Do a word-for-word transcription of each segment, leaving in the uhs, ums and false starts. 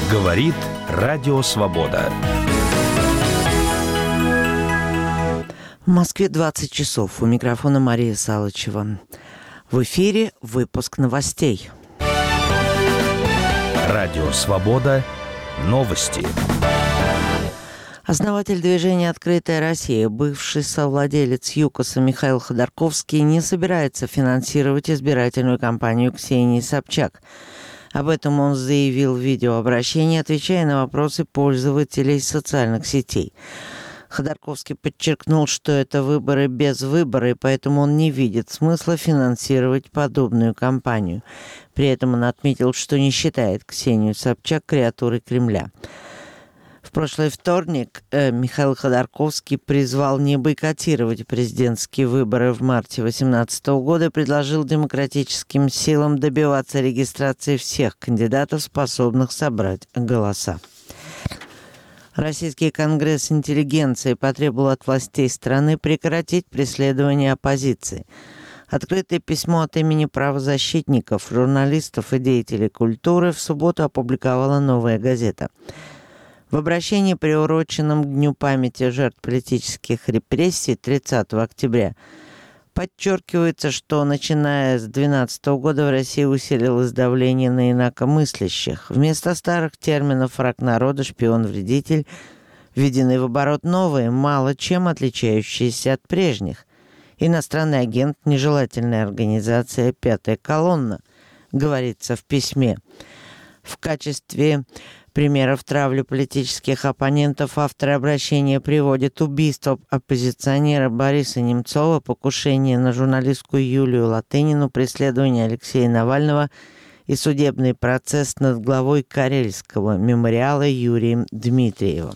Говорит Радио Свобода. В Москве двадцать часов. У микрофона Мария Салычева. В эфире выпуск новостей. Радио Свобода. Новости. Основатель движения «Открытая Россия», бывший совладелец ЮКОСа Михаил Ходорковский, не собирается финансировать избирательную кампанию Ксении Собчак. Об этом он заявил в видеообращении, отвечая на вопросы пользователей социальных сетей. Ходорковский подчеркнул, что это выборы без выбора, и поэтому он не видит смысла финансировать подобную кампанию. При этом он отметил, что не считает Ксению Собчак креатурой Кремля. В прошлый вторник э, Михаил Ходорковский призвал не бойкотировать президентские выборы в марте две тысячи восемнадцатого года и предложил демократическим силам добиваться регистрации всех кандидатов, способных собрать голоса. Российский конгресс интеллигенции потребовал от властей страны прекратить преследование оппозиции. Открытое письмо от имени правозащитников, журналистов и деятелей культуры в субботу опубликовала «Новая газета». В обращении, приуроченном к Дню памяти жертв политических репрессий тридцатого октября, подчеркивается, что начиная с две тысячи двенадцатого года в России усилилось давление на инакомыслящих. Вместо старых терминов «враг народа», «шпион», «вредитель» введены в оборот новые, мало чем отличающиеся от прежних. «Иностранный агент», «нежелательная организация», «пятая колонна», говорится в письме. В качестве примеров травли политических оппонентов авторы обращения приводят убийство оппозиционера Бориса Немцова, покушение на журналистку Юлию Латынину, преследование Алексея Навального и судебный процесс над главой Карельского мемориала Юрием Дмитриевым.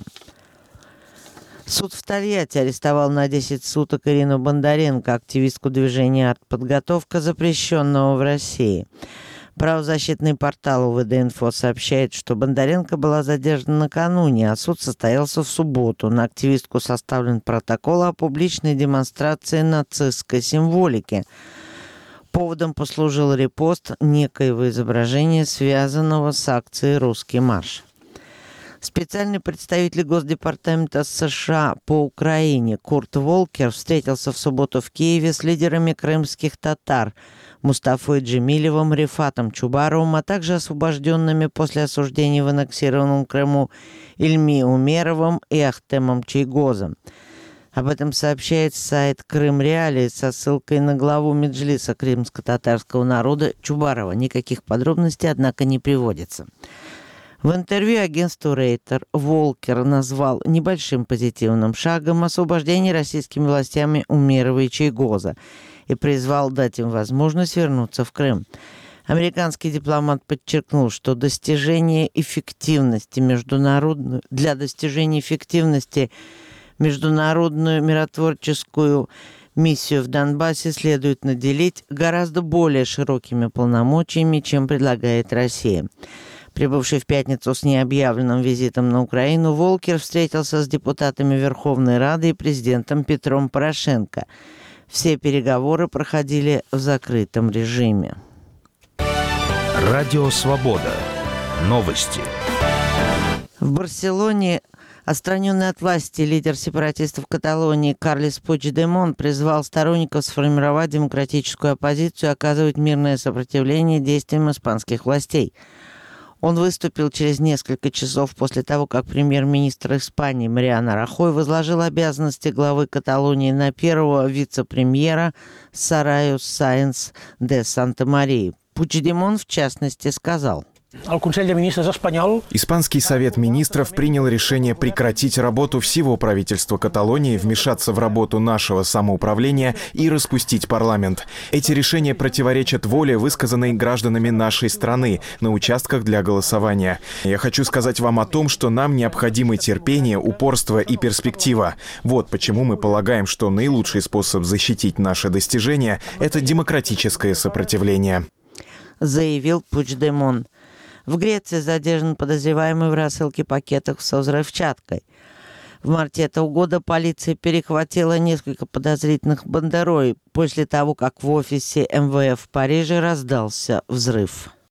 Суд в Тольятти арестовал на десять суток Ирину Бондаренко, активистку движения «Артподготовка», запрещенного в России. Правозащитный портал УВД-Инфо сообщает, что Бондаренко была задержана накануне, а суд состоялся в субботу. На активистку составлен протокол о публичной демонстрации нацистской символики. Поводом послужил репост некоего изображения, связанного с акцией «Русский марш». Специальный представитель Госдепартамента США по Украине Курт Волкер встретился в субботу в Киеве с лидерами крымских татар Мустафой Джемилевым, Рифатом Чубаровым, а также освобожденными после осуждения в аннексированном Крыму Ильми Умеровым и Ахтемом Чейгозом. Об этом сообщает сайт Крым Реалии со ссылкой на главу Меджлиса крымско-татарского народа Чубарова. Никаких подробностей, однако, не приводится. В интервью агентству Рейтер Волкер назвал небольшим позитивным шагом освобождение российскими властями Умерова и Чейгоза и призвал дать им возможность вернуться в Крым. Американский дипломат подчеркнул, что достижение эффективности международную, для достижения эффективности международную миротворческую миссию в Донбассе следует наделить гораздо более широкими полномочиями, чем предлагает Россия. Прибывший в пятницу с необъявленным визитом на Украину, Волкер встретился с депутатами Верховной Рады и президентом Петром Порошенко. Все переговоры проходили в закрытом режиме. Радио Свобода. Новости. В Барселоне отстраненный от власти лидер сепаратистов Каталонии Карлес Пучдемон призвал сторонников сформировать демократическую оппозицию и оказывать мирное сопротивление действиям испанских властей. Он выступил через несколько часов после того, как премьер-министр Испании Мариано Рахой возложил обязанности главы Каталонии на первого вице-премьера Сараю Sáenz de Santamaría. Пучдемон, в частности, сказал: Испанский совет министров принял решение прекратить работу всего правительства Каталонии, вмешаться в работу нашего самоуправления и распустить парламент. Эти решения противоречат воле, высказанной гражданами нашей страны на участках для голосования. Я хочу сказать вам о том, что нам необходимы терпение, упорство и перспектива. Вот почему мы полагаем, что наилучший способ защитить наши достижения – это демократическое сопротивление. Заявил Пучдемон. В Греции задержан подозреваемый в рассылке пакетов со взрывчаткой. В марте этого года полиция перехватила несколько подозрительных бандеролей после того, как в офисе эм вэ эф в Париже раздался взрыв.